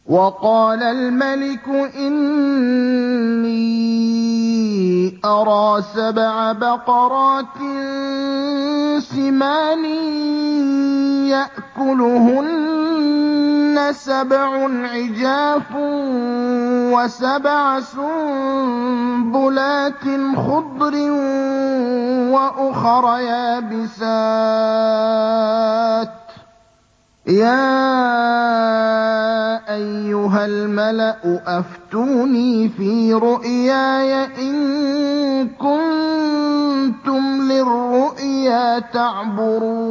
وَقَالَ الْمَلِكُ إِنِّي أَرَىٰ 7 بَقَرَاتٍ سِمَانٍ يَأْكُلُهُنَّ 7 عِجَافٌ و7 سُنبُلَاتٍ خُضْرٍ وَأُخَرَ يَابِسَاتٍ ۖ يَا أَيُّهَا الْمَلَأُ أَفْتُونِي فِي رُؤْيَايَ إِن كُنتُمْ لِلرُّؤْيَا تَعْبُرُونَ